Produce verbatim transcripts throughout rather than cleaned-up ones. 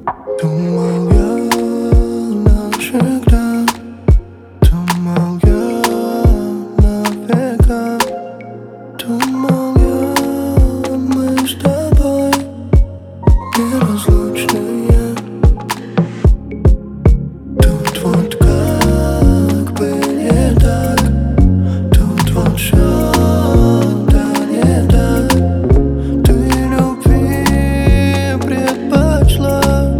Думал я навсегда, думал я навека, думал я, мы с тобой неразлучные. Тут вот как бы не так, тут вот всё да не так. Ты любви предпочла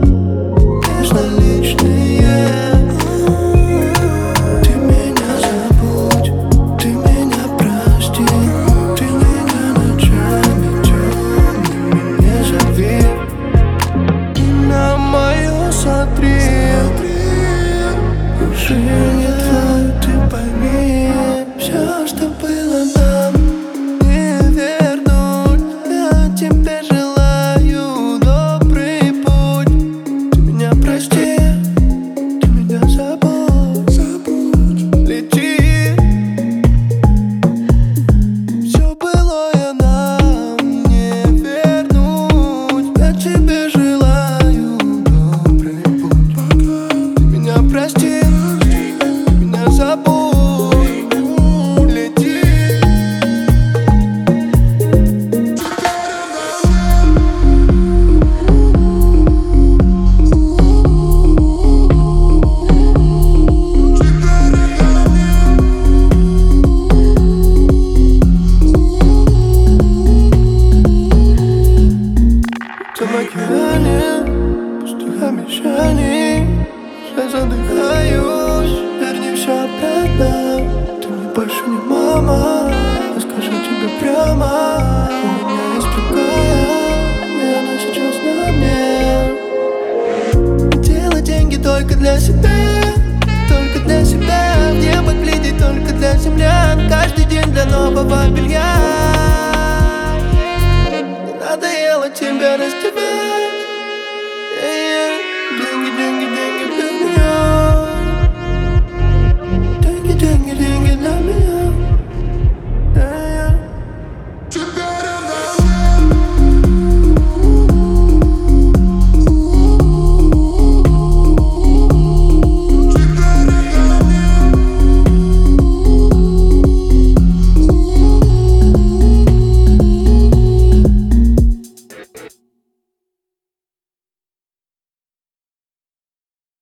безналичные. Ты меня забудь, ты меня прости, ты меня ночами темными не зови. Имя мое сотри, уже не твой, ты пойми. Все, что было нам, не вернуть. Я тебе желаю добрый путь. Ты меня прости, ты меня забудь, забудь. Лети. Все былое нам не вернуть. Я тебе желаю добрый путь. Ты меня прости, ты меня забудь. Лети. В океане пустых обещаний я задыхаюсь, верни все обратно. Ты мне больше не мама, я скажу тебе прямо. У меня есть другая, и она сейчас на мне. Делать деньги только для себя, только для себя. В небо глядеть только для землян. Каждый день для нового белья. Надоело тебя раздевать.